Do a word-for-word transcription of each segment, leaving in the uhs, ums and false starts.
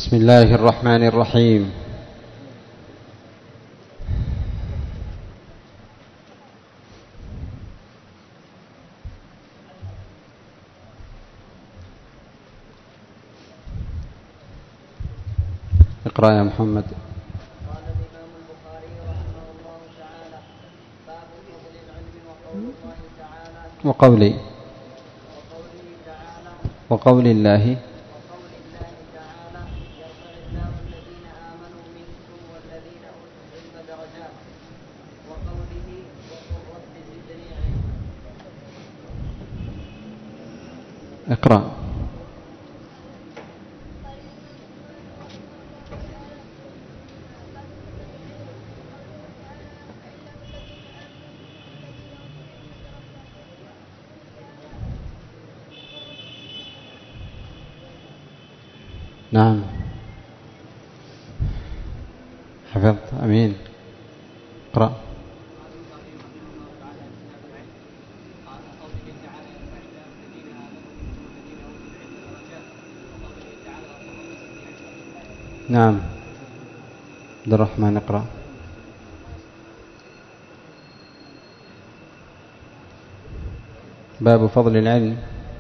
بسم الله الرحمن الرحيم. اقرأ يا محمد. قال الإمام البخاري رحمه الله تعالى: باب فضل العلم وقول الله تعالى وقولي وقوله تعالى وقول الله وقول الله تعالى: يرفع الله الذين آمنوا منكم والذين أوتوا العلم درجات، وقوله وقل رب زدني علما. اقرأ. نعم حفظت. أمين. اقرأ. نعم عبد الرحمن اقرأ. باب فضل العلم.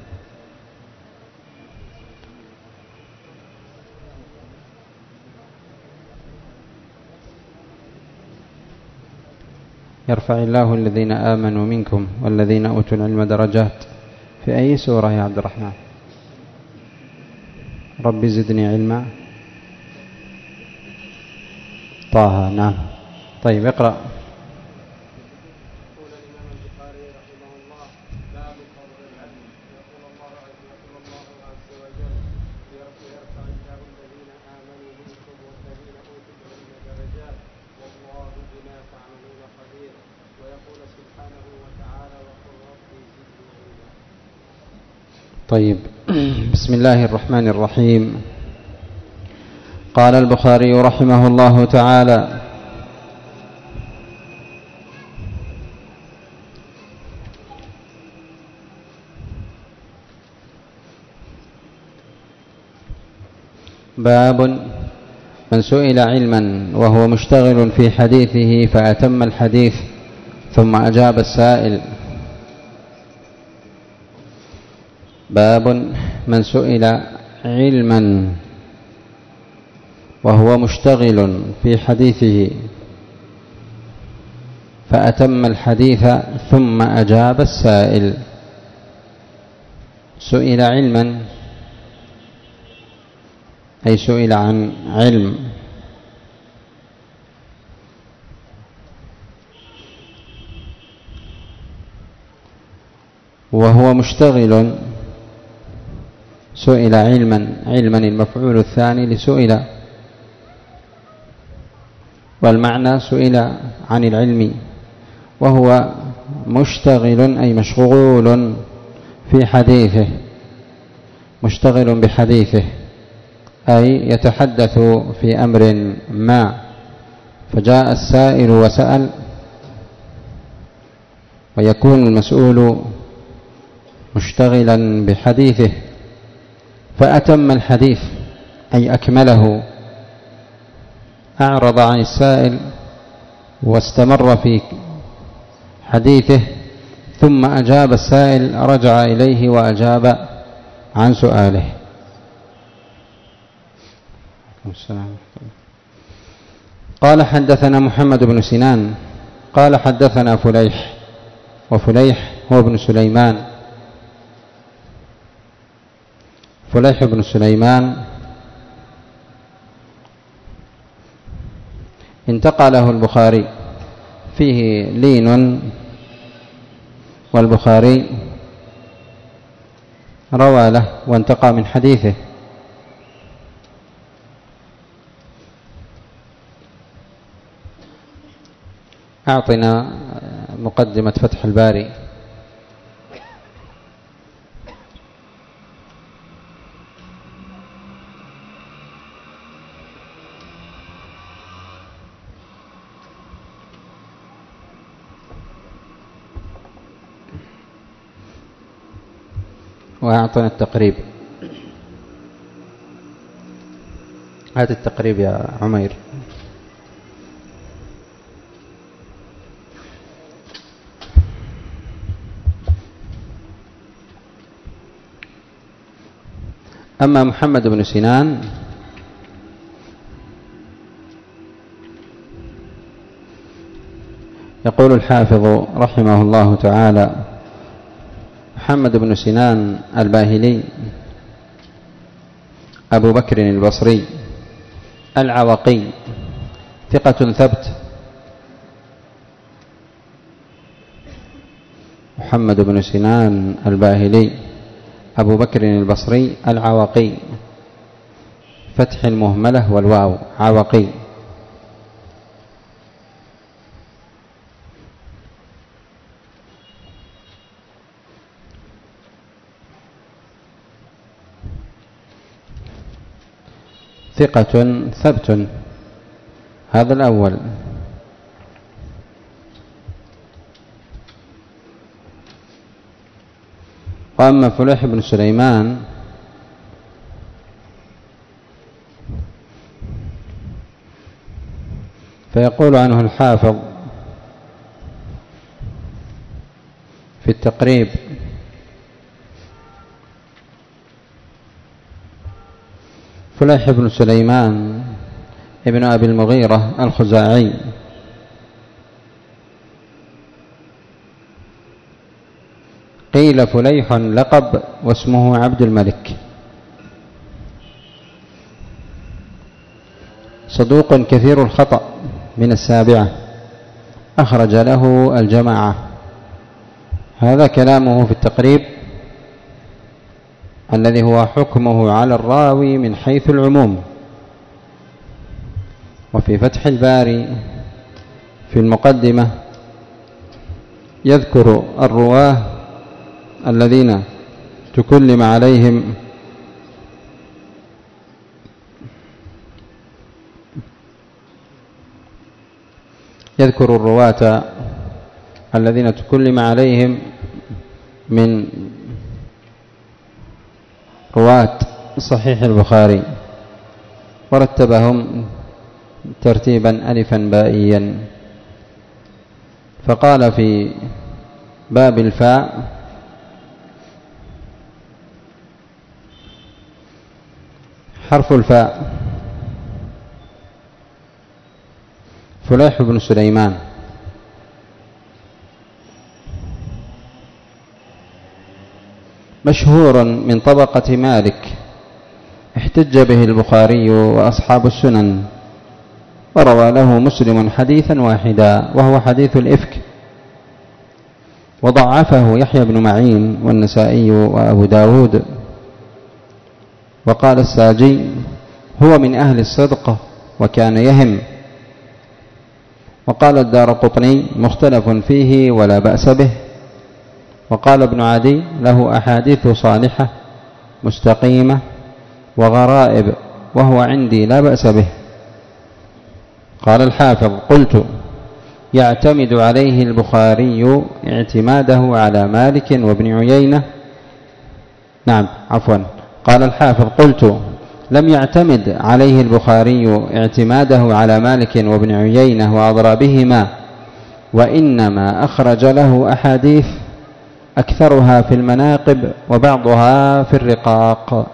يرفع الله الذين آمنوا منكم والذين أوتوا العلم درجات. في أي سورة يا عبد الرحمن؟ رب زدني علما. طه. نعم. طيب اقرأ. يقول الإمام البخاري رحمه الله: باب فضل العلم. يقول الله يقول الله عز وجل: يرفع الله الذين آمنوا منكم والذين أوتوا العلم درجات والله بما تعملون خبير. ويقول سبحانه وتعالى: وقل رب زدني علما. طيب بسم الله الرحمن الرحيم. قال البخاري رحمه الله تعالى: باب من سئل علما وهو مشتغل في حديثه فأتم الحديث ثم أجاب السائل. باب من سئل علما وهو مشتغل في حديثه فأتم الحديث ثم أجاب السائل. سئل علما أي سئل عن علم، وهو مشتغل. سئل علما، علما المفعول الثاني لسئل، والمعنى سئل عن العلم وهو مشتغل أي مشغول في حديثه، مشتغل بحديثه أي يتحدث في أمر ما، فجاء السائل وسأل، ويكون المسؤول مشتغلا بحديثه فأتم الحديث أي أكمله، أعرض عن السائل واستمر في حديثه، ثم أجاب السائل، رجع إليه وأجاب عن سؤاله. قال حدثنا محمد بن سنان قال حدثنا فليح، وفليح هو ابن سليمان، فليح بن سليمان انتقى له البخاري، فيه لين، والبخاري روى له وانتقى من حديثه. أعطنا مقدمة فتح الباري. وأعطنا التقريب. هات التقريب يا عمير. أما محمد بن سنان يقول الحافظ رحمه الله تعالى: محمد بن سنان الباهلي أبو بكر البصري العوقي ثقة ثبت. محمد بن سنان الباهلي أبو بكر البصري العوقي، فتح المهملة والواو، عوقي. ثقة ثبت، هذا الأول. وأما فليح بن سليمان فيقول عنه الحافظ في التقريب: فليح بن سليمان ابن أبي المغيرة الخزاعي، قيل فليح لقب واسمه عبد الملك، صدوق كثير الخطأ، من السابعة، أخرج له الجماعة. هذا كلامه في التقريب الذي هو حكمه على الراوي من حيث العموم. وفي فتح الباري في المقدمة يذكر الرواه الذين تكلم عليهم يذكر الرواة الذين تكلم عليهم من رواة صحيح البخاري، ورتبهم ترتيبا ألفا بائيا. فقال في باب الفاء: حرف الفاء فليح بن سليمان، مشهور من طبقة مالك، احتج به البخاري وأصحاب السنن، وروى له مسلم حديثا واحدا وهو حديث الإفك، وضعفه يحيى بن معين والنسائي وأبو داود. وقال الساجي: هو من أهل الصدق وكان يهم. وقال الدارقطني: مختلف فيه ولا بأس به. وقال ابن عدي: له أحاديث صالحة مستقيمة وغرائب وهو عندي لا بأس به. قال الحافظ: قلت: يعتمد عليه البخاري اعتماده على مالك وابن عيينة. نعم عفوا قال الحافظ: قلت: لم يعتمد عليه البخاري اعتماده على مالك وابن عيينة وأضرابهما، وإنما أخرج له أحاديث أكثرها في المناقب وبعضها في الرقاق.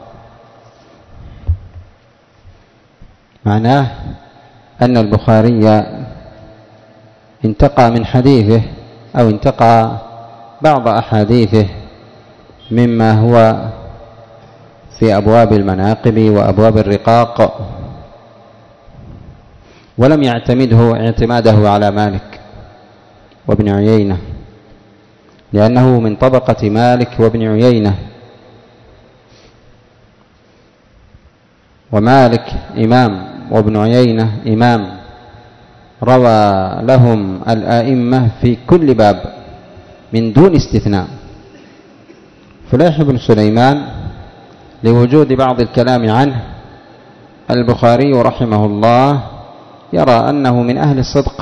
معناه أن البخاري انتقى من حديثه أو انتقى بعض أحاديثه مما هو في أبواب المناقب وأبواب الرقاق، ولم يعتمده اعتماده على مالك وابن عيينة، لأنه من طبقة مالك وابن عيينة. ومالك إمام وابن عيينة إمام، روى لهم الآئمة في كل باب من دون استثناء. فليح بن سليمان لوجود بعض الكلام عنه، البخاري رحمه الله يرى أنه من أهل الصدق،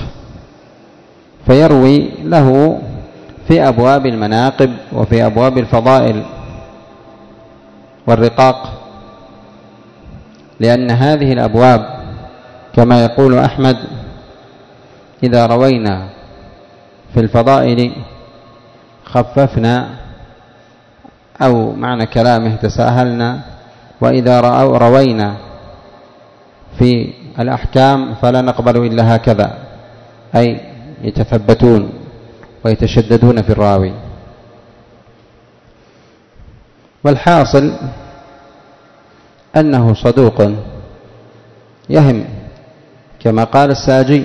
فيروي له في أبواب المناقب وفي أبواب الفضائل والرقاق. لأن هذه الأبواب كما يقول أحمد إذا روينا في الفضائل خففنا، أو معنى كلامه تساهلنا، وإذا روينا في الأحكام فلا نقبل إلا هكذا، أي يتثبتون ويتشددون في الراوي. والحاصل أنه صدوق يهم كما قال الساجي.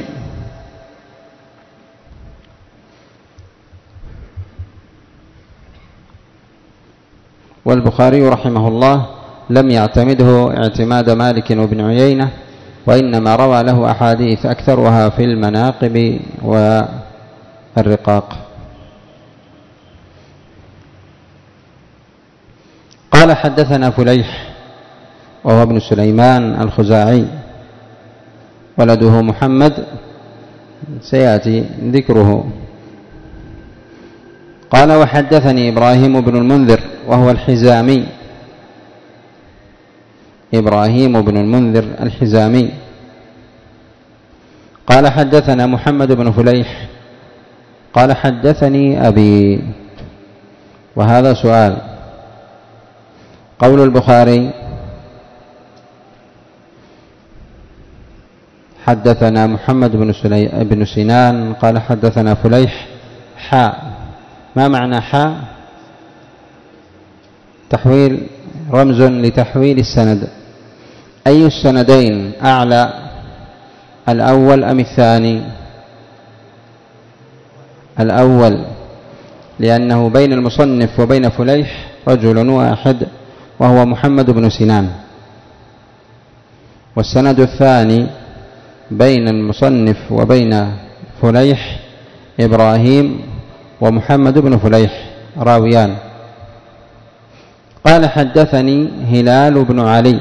والبخاري رحمه الله لم يعتمده اعتماد مالك وابن عيينة، وإنما روى له أحاديث أكثرها في المناقب والرقاق. قال حدثنا فليح وهو ابن سليمان الخزاعي ولده محمد سيأتي ذكره. قال وحدثني إبراهيم بن المنذر وهو الحزامي، إبراهيم بن المنذر الحزامي. قال حدثنا محمد بن فليح قال حدثني أبي. وهذا سؤال. قول البخاري حدثنا محمد بن, بن سنان قال حدثنا فليح حاء، ما معنى حاء؟ تحويل، رمز لتحويل السند. أي السندين أعلى، الأول أم الثاني؟ الأول، لأنه بين المصنف وبين فليح رجل واحد وهو محمد بن سنان، والسند الثاني بين المصنف وبين فليح إبراهيم ومحمد بن فليح راويان. قال حدثني هلال بن علي.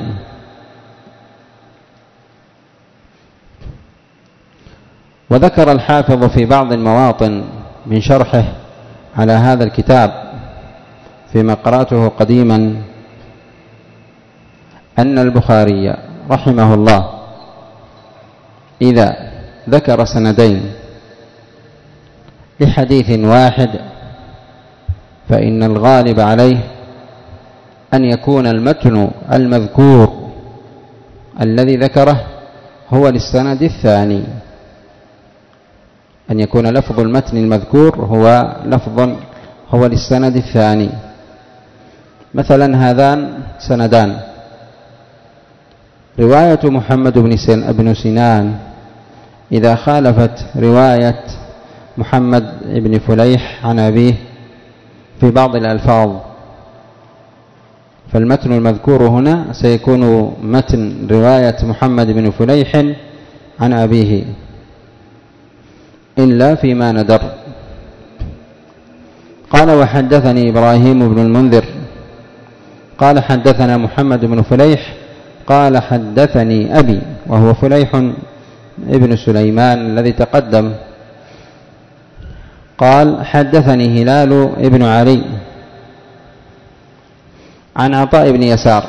وذكر الحافظ في بعض المواطن من شرحه على هذا الكتاب فيما قرأته قديما أن البخاري رحمه الله إذا ذكر سندين لحديث واحد فإن الغالب عليه أن يكون المتن المذكور الذي ذكره هو للسند الثاني، أن يكون لفظ المتن المذكور هو لفظ هو للسند الثاني. مثلا هذان سندان، رواية محمد بن سنان إذا خالفت رواية محمد بن فليح عن أبيه في بعض الألفاظ، فالمتن المذكور هنا سيكون متن رواية محمد بن فليح عن أبيه إلا فيما ندر. قال وحدثني إبراهيم بن المنذر قال حدثنا محمد بن فليح قال حدثني أبي، وهو فليح ابن سليمان الذي تقدم. قال حدثني هلال ابن علي عن عطاء بن يسار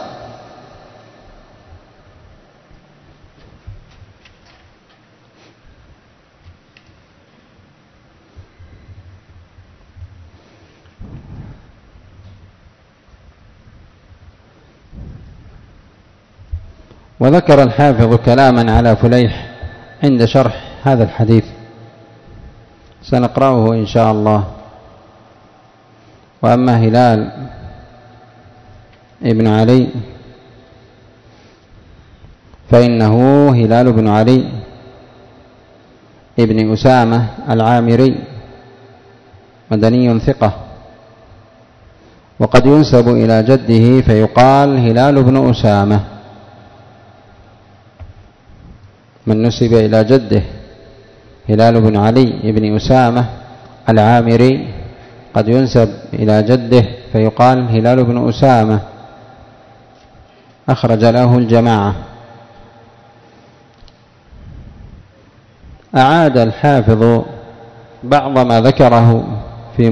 وذكر الحافظ كلاما على فليح عند شرح هذا الحديث سنقرأه إن شاء الله. وأما هلال ابن علي فإنه هلال بن علي ابن أسامة العامري مدني ثقة، وقد ينسب إلى جده فيقال هلال بن أسامة، من نسب إلى جده هلال بن علي بن أسامة العامري قد ينسب إلى جده فيقال هلال بن أسامة. أخرج له الجماعة. أعاد الحافظ بعض ما ذكره في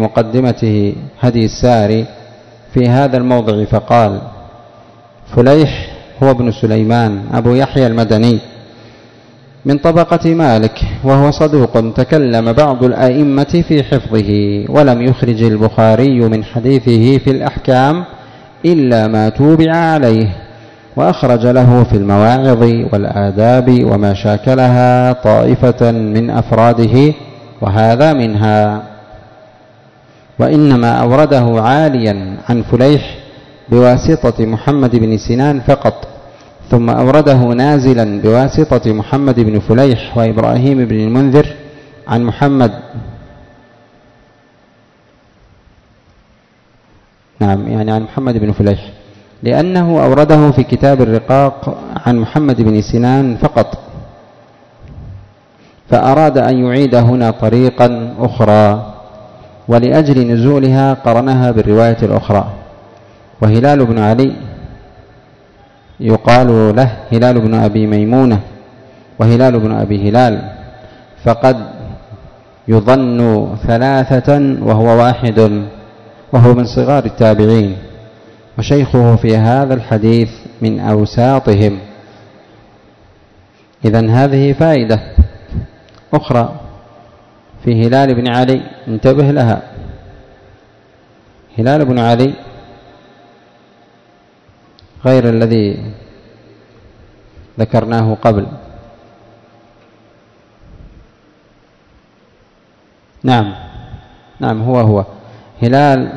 مقدمته هدي الساري في هذا الموضع فقال: فليح هو ابن سليمان أبو يحيى المدني من طبقة مالك، وهو صدوق تكلم بعض الأئمة في حفظه، ولم يخرج البخاري من حديثه في الأحكام إلا ما توبع عليه، وأخرج له في المواعظ والآداب وما شاكلها طائفة من أفراده، وهذا منها. وإنما أورده عاليا عن فليح بواسطة محمد بن سنان فقط، ثم أورده نازلا بواسطة محمد بن فليح وإبراهيم بن المنذر عن محمد نعم يعني عن محمد بن فليح، لأنه أورده في كتاب الرقاق عن محمد بن سنان فقط، فأراد أن يعيد هنا طريقا أخرى، ولأجل نزولها قرنها بالرواية الأخرى. وهلال بن علي يقال له هلال بن أبي ميمونة وهلال بن أبي هلال، فقد يظن ثلاثة وهو واحد، وهو من صغار التابعين، وشيخه في هذا الحديث من أوساطهم. إذن هذه فائدة أخرى في هلال بن علي، انتبه لها. هلال بن علي غير الذي ذكرناه قبل. نعم نعم هو هو هلال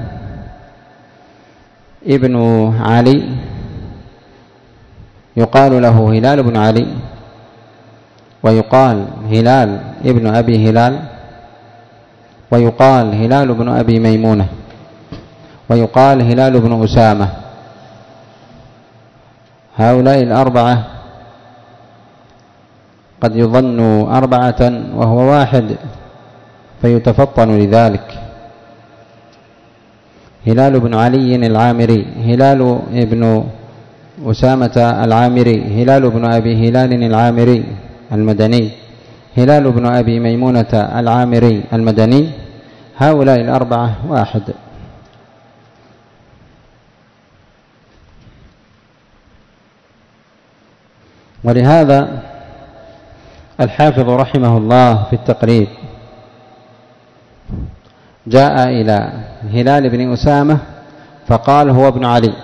ابن علي، يقال له هلال بن علي، ويقال هلال ابن أبي هلال، ويقال هلال بن أبي ميمونة، ويقال هلال بن أسامة. هؤلاء الأربعة قد يظن أربعة وهو واحد، فيتفطن لذلك. هلال بن علي العامري، هلال ابن أسامة العامري، هلال بن أبي هلال العامري المدني، هلال بن أبي ميمونة العامري المدني، هؤلاء الأربعة واحد. ولهذا الحافظ رحمه الله في التقريب جاء إلى هلال بن أسامة فقال هو ابن علي،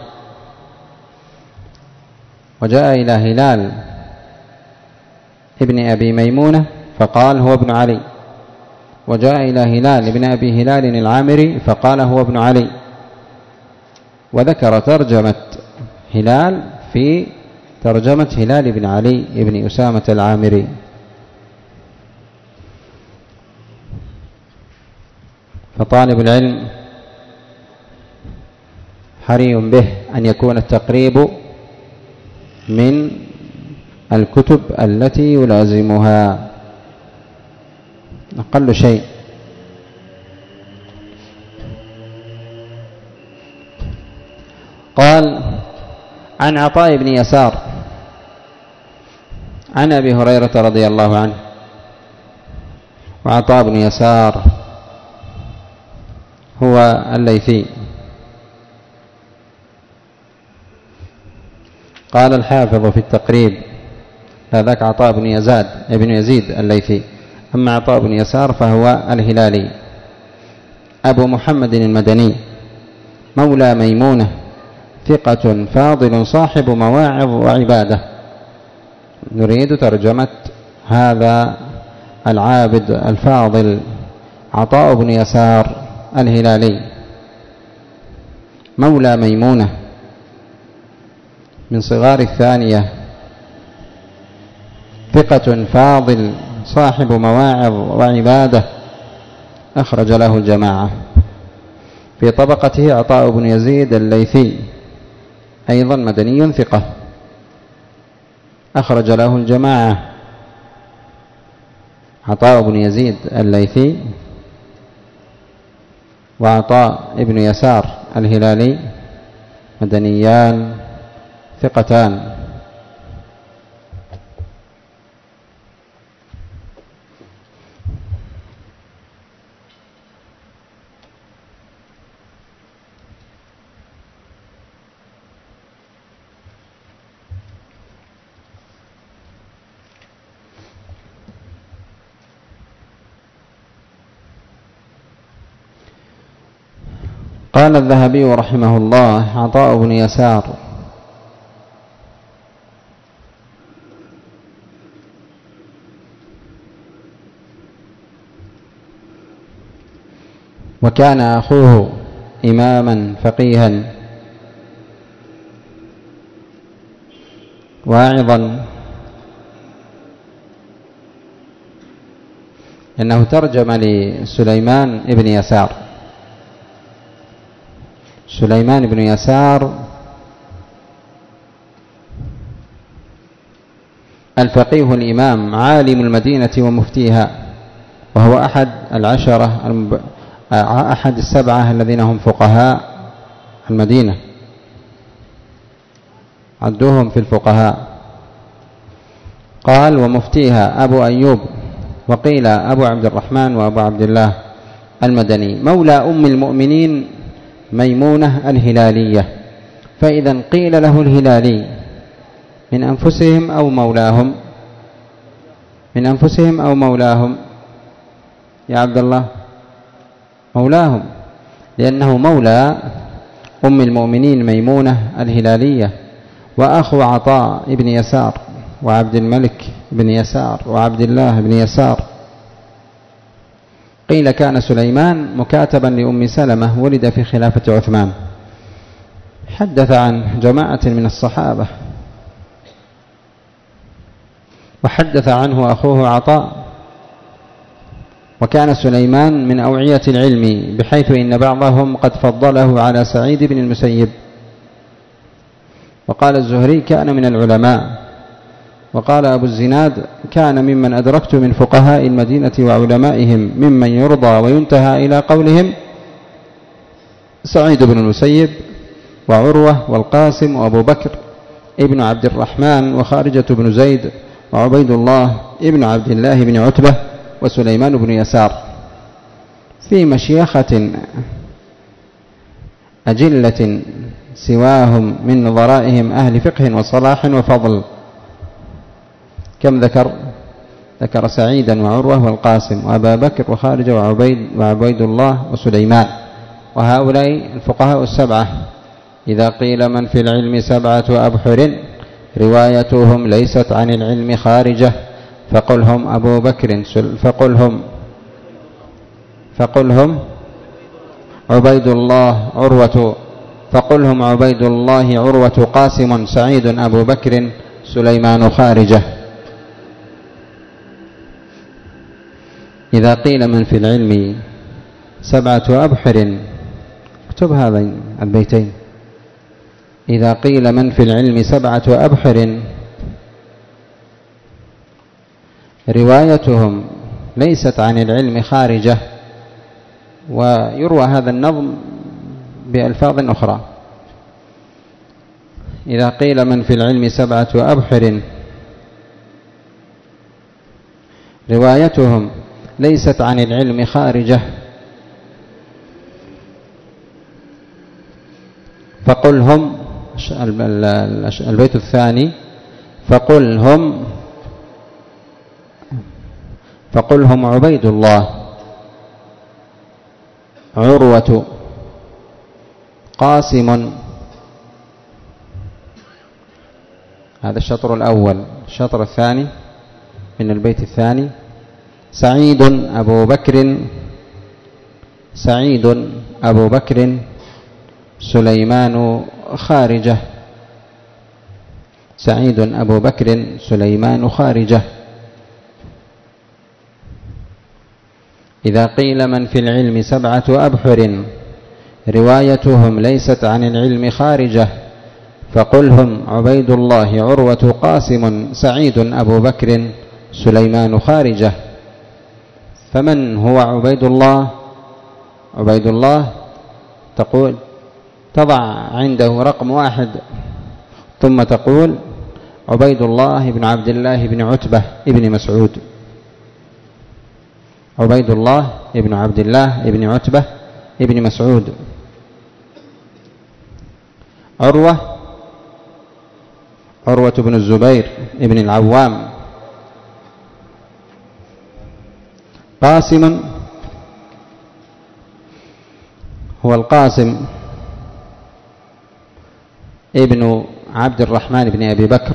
وجاء إلى هلال ابن أبي ميمونة فقال هو ابن علي، وجاء إلى هلال ابن أبي هلال العامري فقال هو ابن علي، وذكر ترجمة هلال في ترجمة هلال بن علي بن أسامة العامري. فطالب العلم حري به أن يكون التقريب من الكتب التي يلازمها أقل شيء. قال عن عطاء بن يسار عن أبي هريرة رضي الله عنه. وعطاء بن يسار هو الليثي. قال الحافظ في التقريب هذاك عطاء بن يزاد ابن يزيد الليثي، أما عطاء بن يسار فهو الهلالي أبو محمد المدني مولى ميمونة، ثقة فاضل صاحب مواعظ وعبادة. نريد ترجمة هذا العابد الفاضل عطاء بن يسار الهلالي مولى ميمونة من صغار الثانية، ثقة فاضل صاحب مواعظ وعبادة، أخرج له الجماعة. في طبقته عطاء بن يزيد الليثي أيضا مدني ثقة، أخرج له الجماعة. عطاء بن يزيد الليثي وعطاء ابن يسار الهلالي مدنيان ثقتان. قال الذهبي رحمه الله: عطاء بن يسار وكان أخوه إماما فقيها واعظا، إنه ترجم لسليمان بن يسار. سليمان بن يسار الفقيه الإمام عالم المدينة ومفتيها، وهو أحد العشرة المب... أحد السبعة الذين هم فقهاء المدينة، عدوهم في الفقهاء. قال: ومفتيها أبو أيوب، وقيل أبو عبد الرحمن وأبو عبد الله المدني، مولى أم المؤمنين ميمونة الهلالية. فإذا قيل له الهلالي من أنفسهم أو مولاهم؟ من أنفسهم أو مولاهم يا عبد الله؟ مولاهم، لأنه مولى أم المؤمنين ميمونة الهلالية، وأخو عطاء بن يسار وعبد الملك بن يسار وعبد الله بن يسار. قيل كان سليمان مكاتبا لأم سلمة، ولد في خلافة عثمان. حدث عن جماعة من الصحابة، وحدث عنه أخوه عطاء. وكان سليمان من أوعية العلم، بحيث إن بعضهم قد فضله على سعيد بن المسيب. وقال الزهري: كان من العلماء. وقال أبو الزناد: كان ممن أدركت من فقهاء المدينة وعلمائهم ممن يرضى وينتهى إلى قولهم سعيد بن المسيب وعروة والقاسم وأبو بكر ابن عبد الرحمن وخارجة بن زيد وعبيد الله ابن عبد الله بن عتبة وسليمان بن يسار، في مشيخة أجلة سواهم من نظرائهم أهل فقه وصلاح وفضل. كم ذكر؟ ذكر سعيدا وعروة والقاسم وأبا بكر وخارجة وعبيد, وعبيد الله وسليمان. وهؤلاء الفقهاء السبعة إذا قيل من في العلم سبعة أبحر روايتهم ليست عن العلم خارجة فقلهم أبو بكر فقلهم فقلهم عبيد الله عروة فقلهم عبيد الله عروة قاسم سعيد أبو بكر سليمان خارجة. إذا قيل من في العلم سبعة أبحر، اكتب هذين البيتين: إذا قيل من في العلم سبعة أبحر روايتهم ليست عن العلم خارجة. ويروى هذا النظم بألفاظ أخرى: إذا قيل من في العلم سبعة أبحر روايتهم ليست عن العلم خارجة فقلهم، البيت الثاني: فقلهم فقلهم عبيد الله عروة قاسم. هذا الشطر الأول. الشطر الثاني من البيت الثاني: سعيد أبو بكر سعيد أبو بكر سليمان خارجة سعيد أبو بكر سليمان خارجة. إذا قيل من في العلم سبعة أبحر روايتهم ليست عن العلم خارجة فقلهم عبيد الله عروة قاسم سعيد أبو بكر سليمان خارجة. فمن هو عبيد الله؟ عبيد الله تقول تضع عنده رقم واحد ثم تقول عبيد الله بن عبد الله بن عتبة ابن مسعود. عبيد الله ابن عبد الله ابن عتبة ابن مسعود. عروة عروة بن الزبير ابن العوام. قاسم هو القاسم ابن عبد الرحمن بن أبي بكر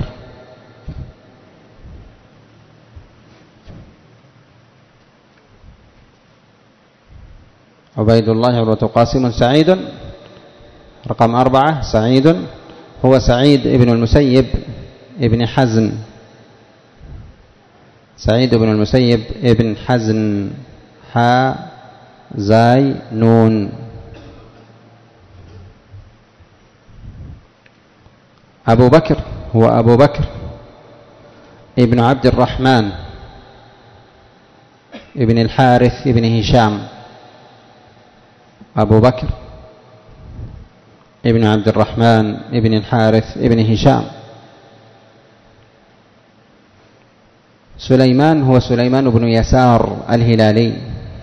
عبيد الله عروة قاسم سعيد. رقم أربعة سعيد هو سعيد ابن المسيب ابن حزن، سعيد بن المسيب ابن حزن، حا زاي نون. أبو بكر هو أبو بكر ابن عبد الرحمن ابن الحارث ابن هشام، أبو بكر ابن عبد الرحمن ابن الحارث ابن هشام. سليمان هو سليمان بن يسار الهلالي.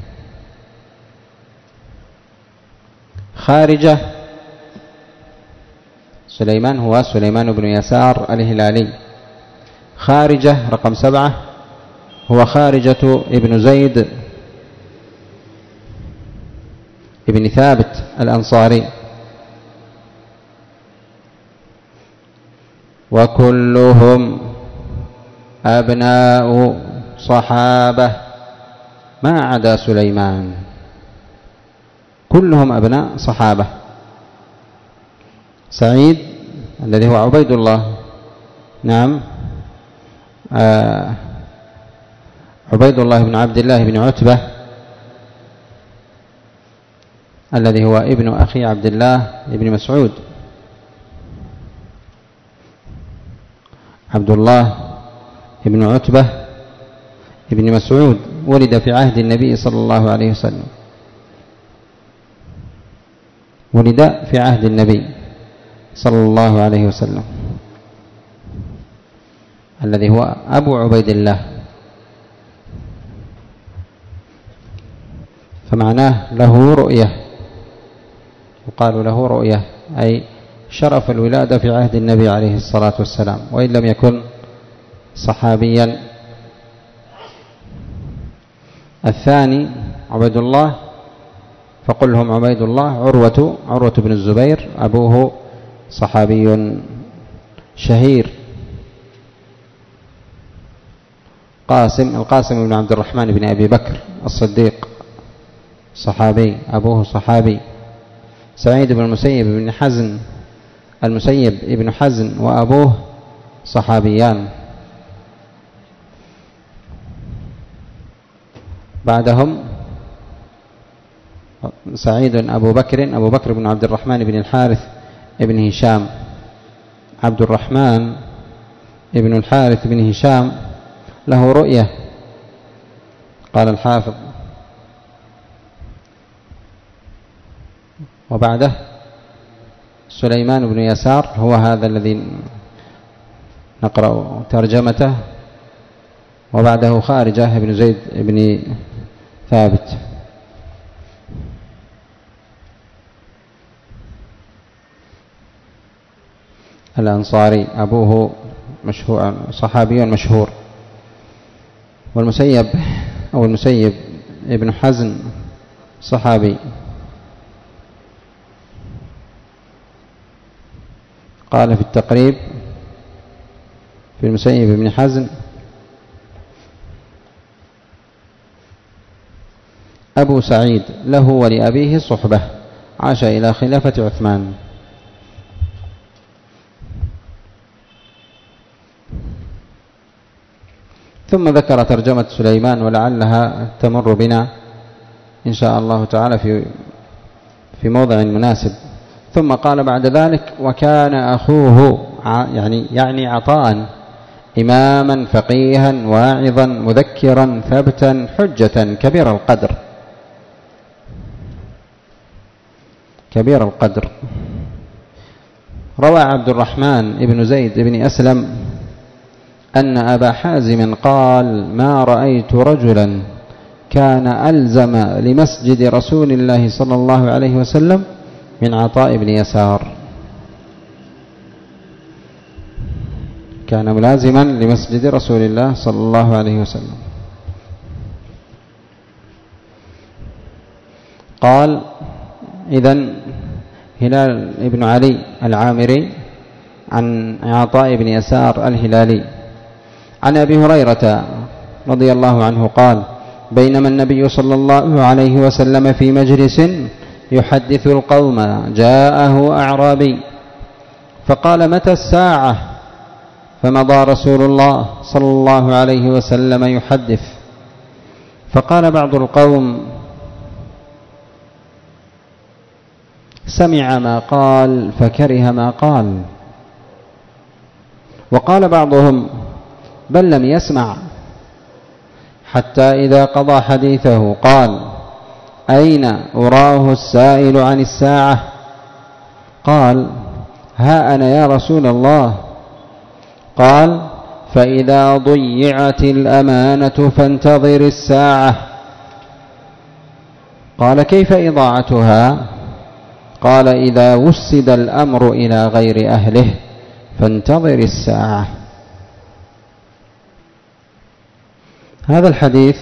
خارجة سليمان هو سليمان بن يسار الهلالي. خارجة رقم سبعة هو خارجة ابن زيد ابن ثابت الأنصاري. وكلهم أبناء صحابة ما عدا سليمان، كلهم أبناء صحابة. سعيد الذي هو عبيد الله، نعم، آه عبيد الله بن عبد الله بن عتبة الذي هو ابن أخي عبد الله بن مسعود. عبد الله ابن عتبة ابن مسعود ولد في عهد النبي صلى الله عليه وسلم، ولد في عهد النبي صلى الله عليه وسلم، الذي هو أبو عبيد الله. فمعناه له رؤية، يقال له رؤية أي شرف الولادة في عهد النبي عليه الصلاة والسلام، وإن لم يكن صحابيا. الثاني عبيد الله، فقلهم عبيد الله. عروة عروة بن الزبير أبوه صحابي شهير. قاسم القاسم بن عبد الرحمن بن أبي بكر الصديق صحابي، أبوه صحابي. سعيد بن المسيب بن حزن المسيب ابن حزن وأبوه صحابيان. بعدهم سعيد أبو بكر أبو بكر بن عبد الرحمن بن الحارث ابن هشام. عبد الرحمن ابن الحارث بن هشام له رؤية، قال الحافظ. وبعده سليمان بن يسار هو هذا الذي نقرأ ترجمته. وبعده خارجة بن زيد بن ثابت. الأنصاري أبوه مشهور صحابي مشهور. والمسيب أو المسيب ابن حزن صحابي. قال في التقريب في المسيب ابن حزن: أبو سعيد له ولأبيه صحبة، عاش إلى خلافة عثمان. ثم ذكر ترجمة سليمان، ولعلها تمر بنا إن شاء الله تعالى في في موضع مناسب. ثم قال بعد ذلك: وكان أخوه يعني يعني عطاء إماما فقيها واعظا مذكرا ثبتا حجة كبير القدر. كبير القدر. روى عبد الرحمن بن زيد بن أسلم أن أبا حازم قال: ما رأيت رجلا كان ألزم لمسجد رسول الله صلى الله عليه وسلم من عطاء بن يسار. كان ملازما لمسجد رسول الله صلى الله عليه وسلم. قال إذن هلال بن علي العامري عن عطاء بن يسار الهلالي عن أبي هريرة رضي الله عنه قال: بينما النبي صلى الله عليه وسلم في مجلس يحدث القوم جاءه أعرابي فقال: متى الساعة؟ فمضى رسول الله صلى الله عليه وسلم يحدث، فقال بعض القوم: سمع ما قال فكره ما قال، وقال بعضهم: بل لم يسمع، حتى إذا قضى حديثه قال: أين أراه السائل عن الساعة؟ قال: ها أنا يا رسول الله. قال: فإذا ضيعت الأمانة فانتظر الساعة. قال: كيف إضاعتها؟ قال: إذا وسد الأمر إلى غير أهله فانتظر الساعة. هذا الحديث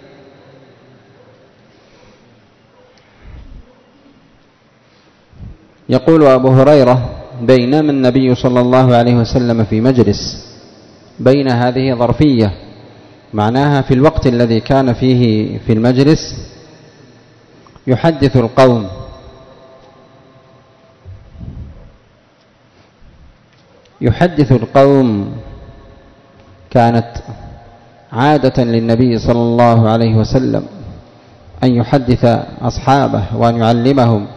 يقول أبو هريرة: بينما النبي صلى الله عليه وسلم في مجلس، بين هذه ظرفية، معناها في الوقت الذي كان فيه في المجلس يحدث القوم، يحدث القوم كانت عادة للنبي صلى الله عليه وسلم أن يحدث أصحابه وأن يعلمهم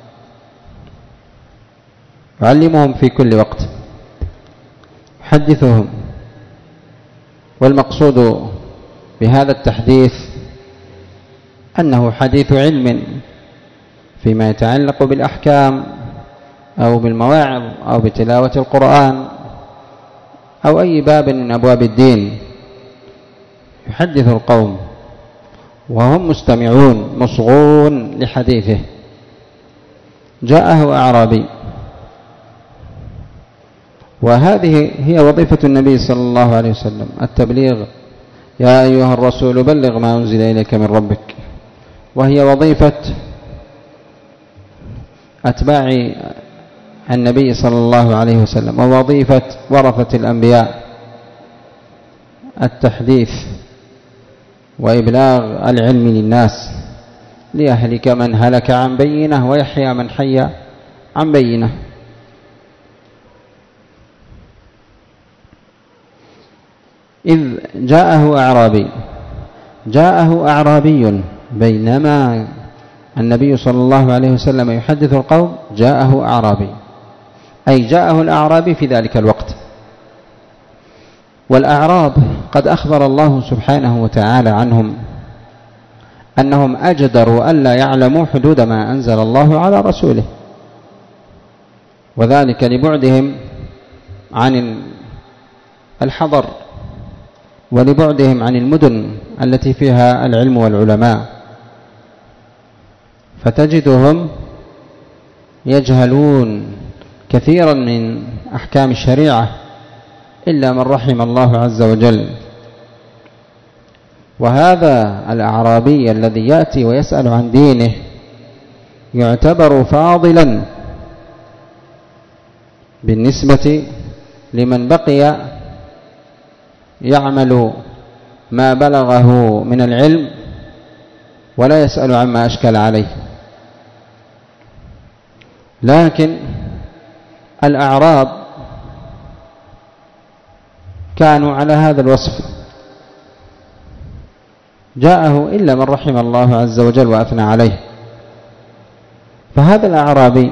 يعلمهم في كل وقت، يحدثهم. والمقصود بهذا التحديث أنه حديث علم فيما يتعلق بالأحكام أو بالمواعظ أو بتلاوة القرآن أو أي باب من أبواب الدين، يحدث القوم وهم مستمعون مصغون لحديثه. جاءه أعرابي، وهذه هي وظيفة النبي صلى الله عليه وسلم، التبليغ: يا أيها الرسول بلغ ما أنزل إليك من ربك. وهي وظيفة أتباع النبي صلى الله عليه وسلم ووظيفة ورثة الأنبياء، التحديث وإبلاغ العلم للناس، ليهلك من هلك عن بينه ويحيى من حي عن بينه. إذ جاءه أعرابي، جاءه أعرابي بينما النبي صلى الله عليه وسلم يحدث القوم، جاءه أعرابي، أي جاءه الأعرابي في ذلك الوقت. والأعراب قد أخبر الله سبحانه وتعالى عنهم أنهم أجدروا ألا يعلموا حدود ما أنزل الله على رسوله، وذلك لبعدهم عن الحضر ولبعدهم عن المدن التي فيها العلم والعلماء، فتجدهم يجهلون كثيرا من أحكام الشريعة إلا من رحم الله عز وجل. وهذا الأعرابي الذي يأتي ويسأل عن دينه يعتبر فاضلا بالنسبة لمن بقي يعمل ما بلغه من العلم ولا يسأل عما أشكل عليه. لكن الأعراب كانوا على هذا الوصف، جاءه إلا من رحم الله عز وجل وأثنى عليه. فهذا الأعرابي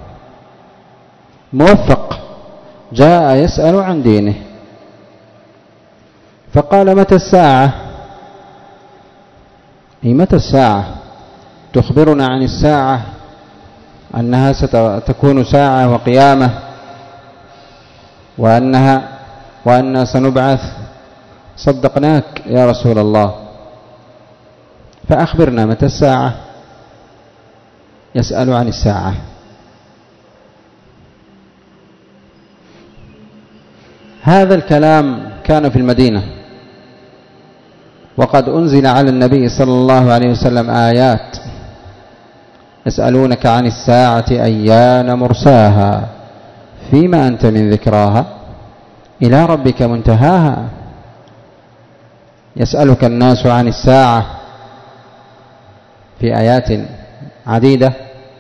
موفق، جاء يسأل عن دينه، فقال: متى الساعة؟ أي متى الساعة؟ تخبرنا عن الساعة أنها ستكون ساعة وقيامة، وأنها وأننا سنبعث. صدقناك يا رسول الله، فأخبرنا متى الساعة؟ يسأل عن الساعة. هذا الكلام كان في المدينة، وقد أنزل على النبي صلى الله عليه وسلم آيات يسألونك عن الساعة أيان مرساها فيما أنت من ذكراها إلى ربك منتهاها. يسألك الناس عن الساعة في آيات عديدة،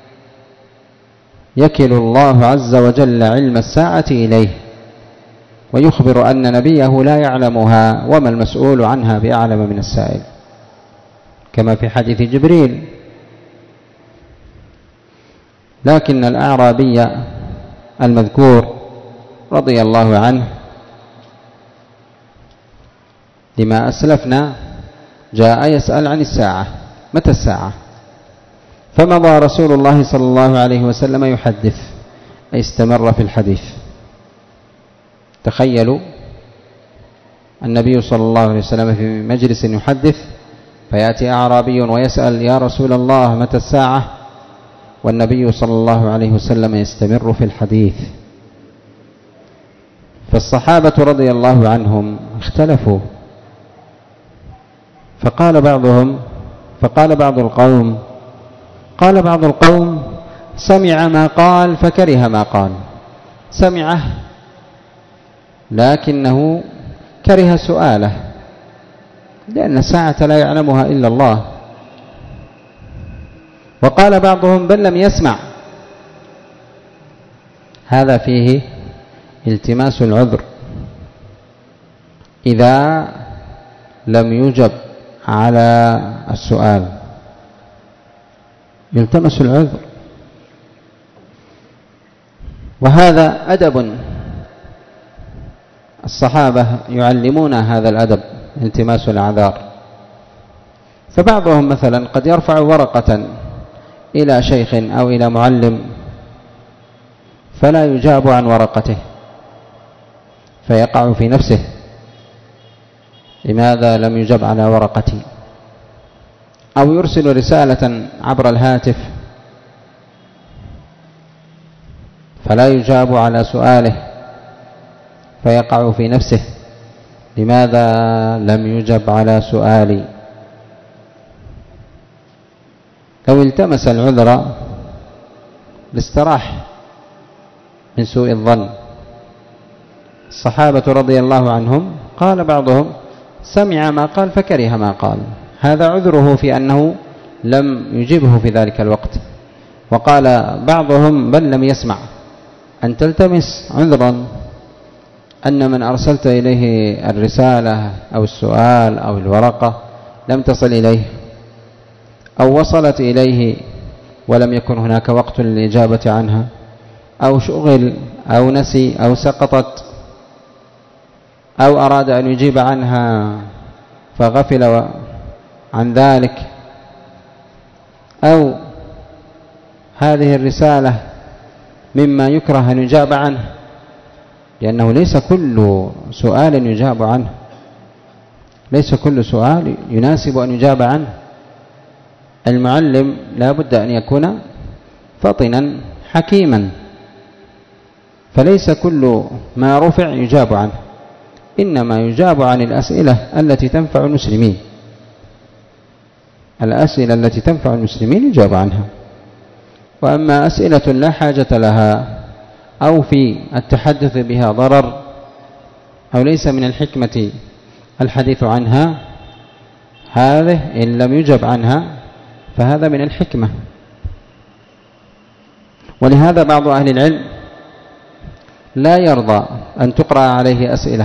يكل الله عز وجل علم الساعة إليه ويخبر أن نبيه لا يعلمها وما المسؤول عنها بأعلم من السائل، كما في حديث جبريل. لكن الأعرابي المذكور رضي الله عنه لما أسلفنا جاء يسأل عن الساعة، متى الساعة؟ فمضى رسول الله صلى الله عليه وسلم يحدث، أي استمر في الحديث. تخيلوا النبي صلى الله عليه وسلم في مجلس يحدث، فيأتي أعرابي ويسأل يا رسول الله متى الساعة، والنبي صلى الله عليه وسلم يستمر في الحديث. فالصحابة رضي الله عنهم اختلفوا، فقال بعضهم فقال بعض القوم قال بعض القوم سمع ما قال فكره ما قال، سمعه لكنه كره سؤاله، لأن الساعة لا يعلمها إلا الله. وقال بعضهم بل لم يسمع، هذا فيه التماس العذر إذا لم يجب على السؤال، يلتمس العذر، وهذا أدب الصحابة يعلمون هذا الأدب، التماس الأعذار. فبعضهم مثلا قد يرفع ورقة إلى شيخ أو إلى معلم فلا يجاب عن ورقته فيقع في نفسه، لماذا لم يجب على ورقتي؟ أو يرسل رسالة عبر الهاتف فلا يجاب على سؤاله فيقع في نفسه، لماذا لم يجب على سؤالي؟ لو التمس العذر لاستراح من سوء الظن. الصحابة رضي الله عنهم قال بعضهم سمع ما قال فكره ما قال، هذا عذره في أنه لم يجبه في ذلك الوقت. وقال بعضهم بل لم يسمع، أن تلتمس عذرا أن من أرسلت إليه الرسالة أو السؤال أو الورقة لم تصل إليه، أو وصلت إليه ولم يكن هناك وقت للإجابة عنها، أو شغل أو نسي أو سقطت، أو أراد أن يجيب عنها فغفل عن ذلك، أو هذه الرسالة مما يكره أن يجاب عنه، لأنه ليس كل سؤال يجاب عنه، ليس كل سؤال يناسب أن يجاب عنه. المعلم لا بد أن يكون فطنا حكيما، فليس كل ما رفع يجاب عنه، إنما يجاب عن الأسئلة التي تنفع المسلمين، الأسئلة التي تنفع المسلمين يجاب عنها. وأما أسئلة لا حاجة لها أو في التحدث بها ضرر أو ليس من الحكمة الحديث عنها، هذه إن لم يجب عنها فهذا من الحكمة. ولهذا بعض أهل العلم لا يرضى أن تقرأ عليه أسئلة،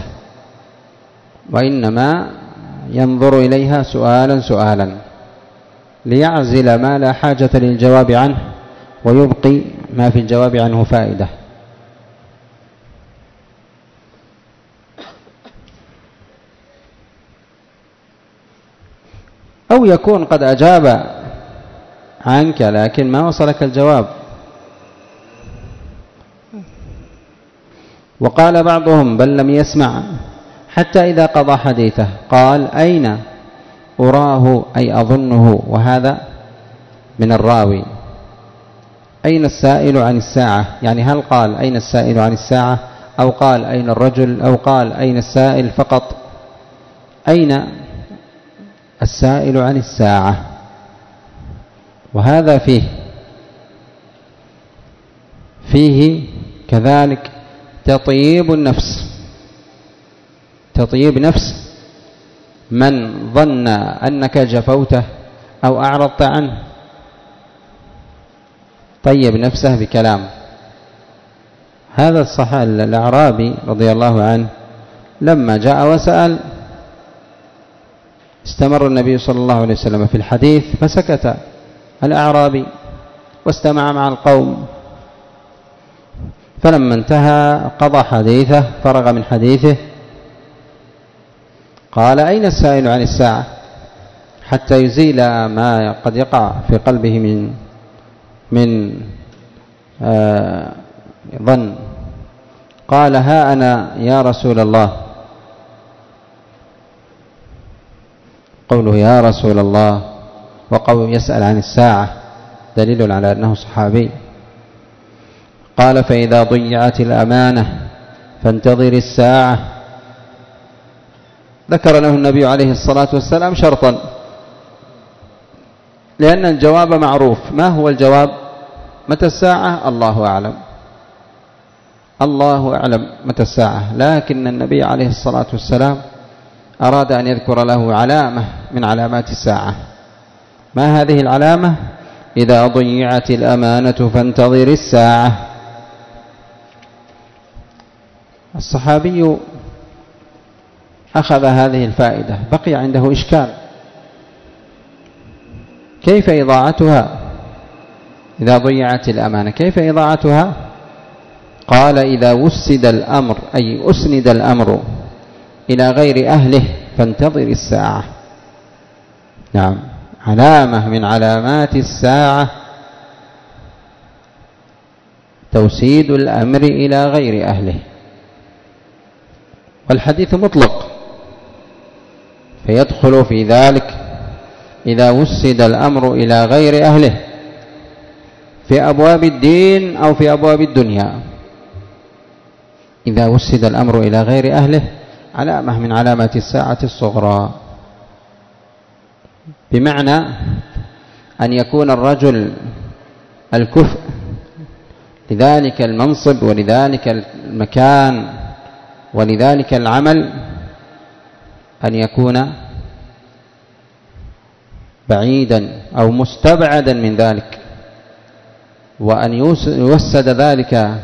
وإنما ينظر إليها سؤالا سؤالا ليعزل ما لا حاجة للجواب عنه ويبقي ما في الجواب عنه فائدة. أو يكون قد أجاب عنك لكن ما وصلك الجواب. وقال بعضهم بل لم يسمع حتى إذا قضى حديثه قال أين أراه أي أظنه، وهذا من الراوي. أين السائل عن الساعة، يعني هل قال أين السائل عن الساعة أو قال أين الرجل أو قال أين السائل فقط؟ أين السائل عن الساعة، وهذا فيه فيه كذلك تطيب النفس، تطيب نفس من ظن أنك جفوته أو أعرضت عنه، طيب نفسه بكلام. هذا الصحابي الأعرابي رضي الله عنه لما جاء وسأل استمر النبي صلى الله عليه وسلم في الحديث، فسكت الأعرابي واستمع مع القوم، فلما انتهى قضى حديثه فرغ من حديثه قال أين السائل عن الساعة، حتى يزيل ما قد يقع في قلبه من من آه ظن. قال ها أنا يا رسول الله. قوله يا رسول الله وقول يسأل عن الساعة دليل على أنه صحابي. قال فإذا ضيعت الأمانة فانتظر الساعة. ذكر له النبي عليه الصلاة والسلام شرطا، لأن الجواب معروف. ما هو الجواب؟ متى الساعة؟ الله أعلم، الله أعلم متى الساعة. لكن النبي عليه الصلاة والسلام أراد أن يذكر له علامة من علامات الساعة. ما هذه العلامة؟ إذا ضيعت الأمانة فانتظر الساعة. الصحابي أخذ هذه الفائدة، بقي عنده إشكال، كيف إضاعتها؟ إذا ضيعت الأمانة كيف إضاعتها؟ قال إذا وسد الأمر أي أسند الأمر إلى غير أهله فانتظر الساعة. نعم، علامة من علامات الساعة توسيد الأمر إلى غير أهله، والحديث مطلق فيدخل في ذلك إذا وسد الأمر إلى غير أهله في أبواب الدين أو في أبواب الدنيا. إذا وسد الأمر إلى غير أهله علامة من علامات الساعة الصغرى، بمعنى أن يكون الرجل الكفء لذلك المنصب ولذلك المكان ولذلك العمل أن يكون بعيدا أو مستبعدا من ذلك، وأن يوسد ذلك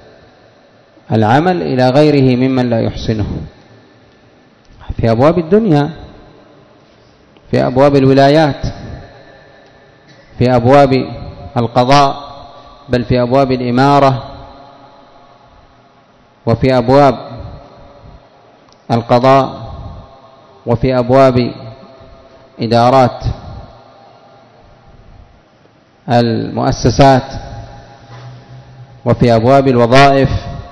العمل إلى غيره ممن لا يحسنه في أبواب الدنيا، في أبواب الولايات، في أبواب القضاء، بل في أبواب الإمارة، وفي أبواب القضاء، وفي أبواب إدارات المؤسسات، وفي أبواب الوظائف.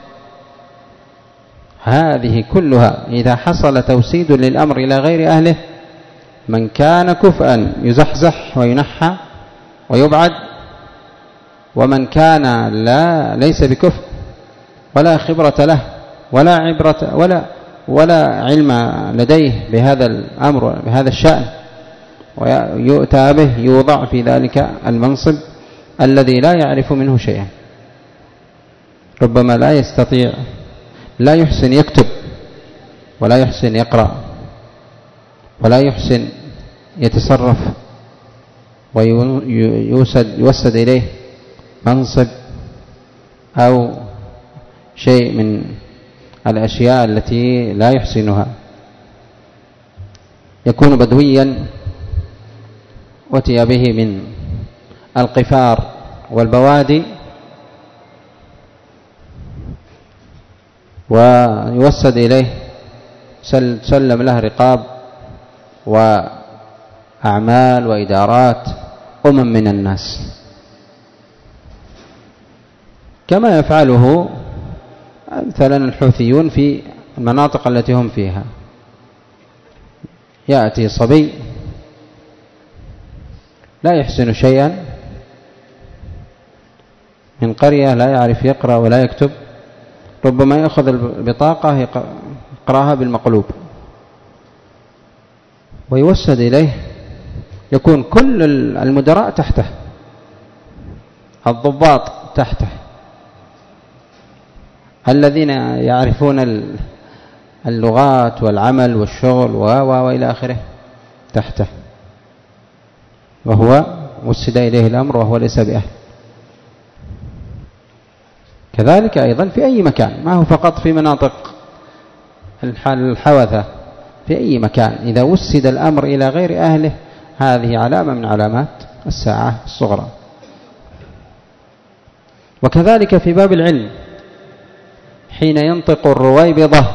هذه كلها إذا حصل توسيد للأمر إلى غير أهله، من كان كفءا يزحزح وينحى ويبعد، ومن كان لا ليس بكفء ولا خبرة له ولا عبرة ولا ولا علم لديه بهذا الأمر بهذا الشأن، ويؤتى به يوضع في ذلك المنصب الذي لا يعرف منه شيئا، ربما لا يستطيع، لا يحسن يكتب ولا يحسن يقرأ ولا يحسن يتصرف، ويوسد يوسد إليه منصب أو شيء من الأشياء التي لا يحسنها. يكون بدويا أتي به من القفار والبوادي ويوسد إليه، سلم له رقاب وأعمال وإدارات أمم من الناس، كما يفعله مثلا الحوثيون في المناطق التي هم فيها. يأتي صبي لا يحسن شيئا من قرية، لا يعرف يقرأ ولا يكتب، ربما يأخذ البطاقة يقرأها بالمقلوب ويوسد إليه، يكون كل المدراء تحته، الضباط تحته، الذين يعرفون اللغات والعمل والشغل وإلى آخره تحته، وهو وسد إليه الأمر وهو ليس بأهل. كذلك أيضا في أي مكان، ما هو فقط في مناطق الحوثة، في أي مكان إذا وسد الأمر إلى غير أهله هذه علامة من علامات الساعة الصغرى. وكذلك في باب العلم حين ينطق الرويبضة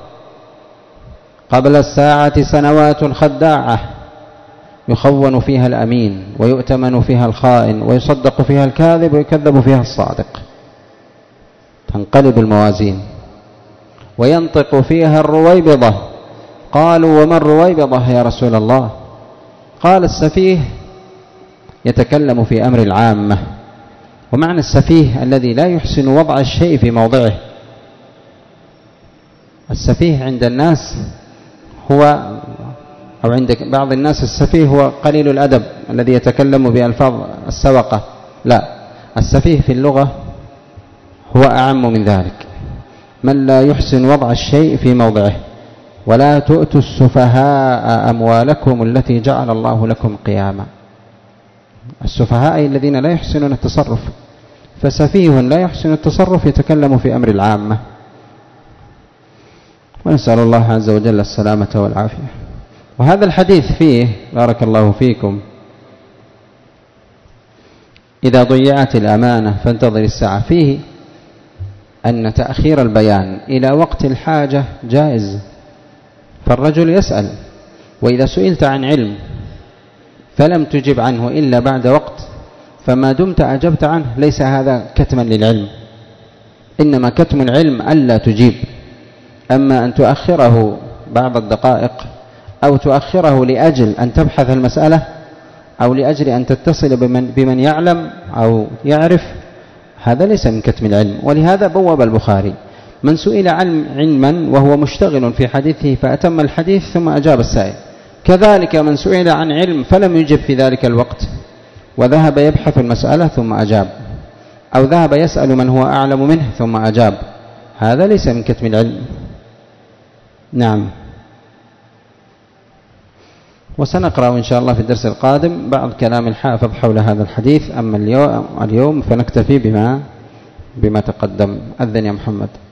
قبل الساعة سنوات خداعة يخون فيها الأمين ويؤتمن فيها الخائن ويصدق فيها الكاذب ويكذب فيها الصادق، تنقلب الموازين. وينطق فيها الرويبضة، قالوا وما الرويبضة يا رسول الله؟ قال السفيه يتكلم في أمر العامة. ومعنى السفيه الذي لا يحسن وضع الشيء في موضعه. السفيه عند الناس هو أو عند بعض الناس السفيه هو قليل الأدب الذي يتكلم بألفاظ السوقة، لا، السفيه في اللغة هو أعم من ذلك، من لا يحسن وضع الشيء في موضعه. ولا تؤتوا السفهاء أموالكم التي جعل الله لكم قياما. السفهاء أي الذين لا يحسنون التصرف، فسفيه لا يحسن التصرف يتكلم في أمر العامة. ونسأل الله عز وجل السلامة والعافية. وهذا الحديث فيه بارك الله فيكم إذا ضيعت الأمانة فانتظر الساعة، فيه أن تأخير البيان إلى وقت الحاجة جائز. فالرجل يسأل، وإذا سئلت عن علم فلم تجب عنه إلا بعد وقت فما دمت أجبت عنه ليس هذا كتما للعلم، إنما كتم العلم ألا تجيب. أما أن تؤخره بعض الدقائق أو تؤخره لأجل أن تبحث المسألة أو لأجل أن تتصل بمن, بمن يعلم أو يعرف، هذا ليس من كتم العلم. ولهذا بواب البخاري من سئل عن علما وهو مشتغل في حديثه فأتم الحديث ثم أجاب السائل، كذلك من سئل عن علم فلم يجب في ذلك الوقت وذهب يبحث المسألة ثم أجاب، أو ذهب يسأل من هو أعلم منه ثم أجاب، هذا ليس من كتم العلم. نعم. وسنقرأ إن شاء الله في الدرس القادم بعض كلام الحافظ حول هذا الحديث. أما اليوم, اليوم فنكتفي بما, بما تقدم. أذن يا محمد.